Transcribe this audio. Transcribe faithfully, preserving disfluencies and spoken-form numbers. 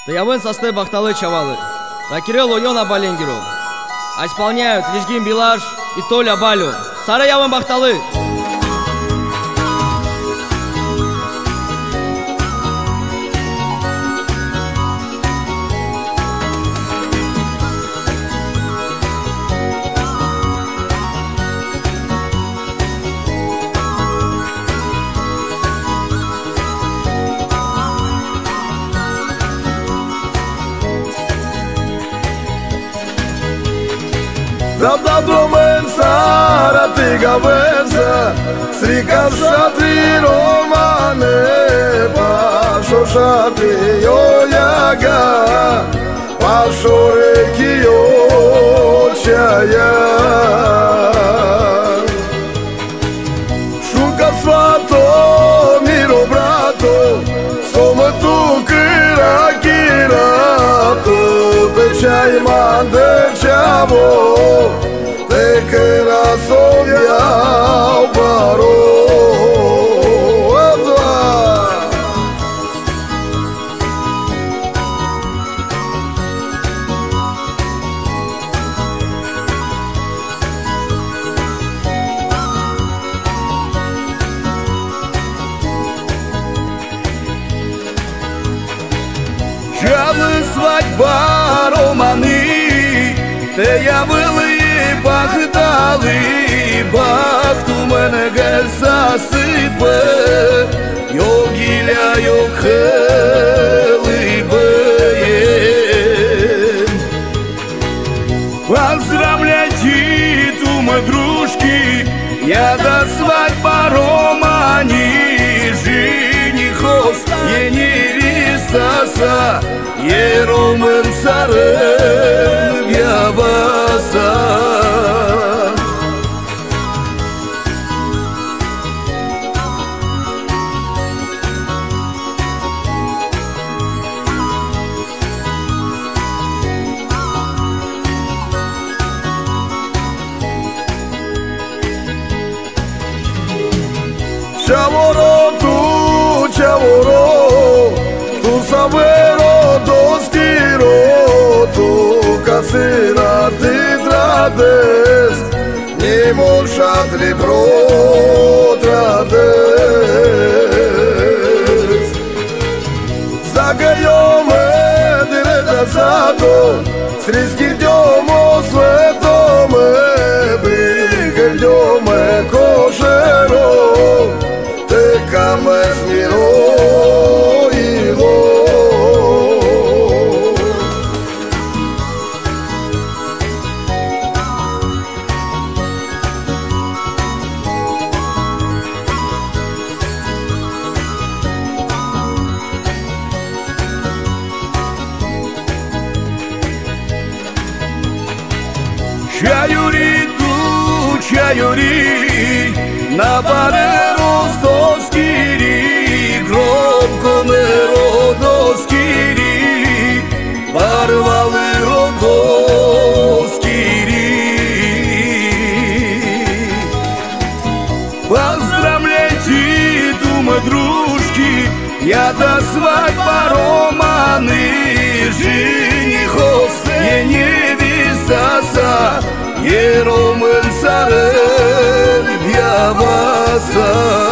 Таявын состы Бахталы Чавалы, на Кириллу Йона Баленгеру, а исполняют Лишгин Билаш и Толя Балю. Сараявын Бахталы! Pravda domensa, ratiga vensa, srika šatri romane, pašo šatri jojaga, pašo reki očaja. Šuka svato, miro brato, soma tu kira kirato, tečaj mande čavo, que la sombra paró. Жалы свадьба романы, те я был Бахтали, бахту мене засипе, йогіля йохелибе. Поздравляйте, тума дружки, я до свадьба романи, женихос, е невестаса, е ромен царем яваса. Chavoro, tu chavoro, tu savero doskiro, tu casera ti trades, ni molshat li protrades. Zagajome direta zato, sriskirđomo svetome, brigirđome košero, Каме смироило. Чаюри ту, чаюри, на бареро соскири, громко не родоскири, барвали родоскири. Поздравляйте, тума дружки, я до свадьба романы, женихос, е невестаса, е ромен царем яваса.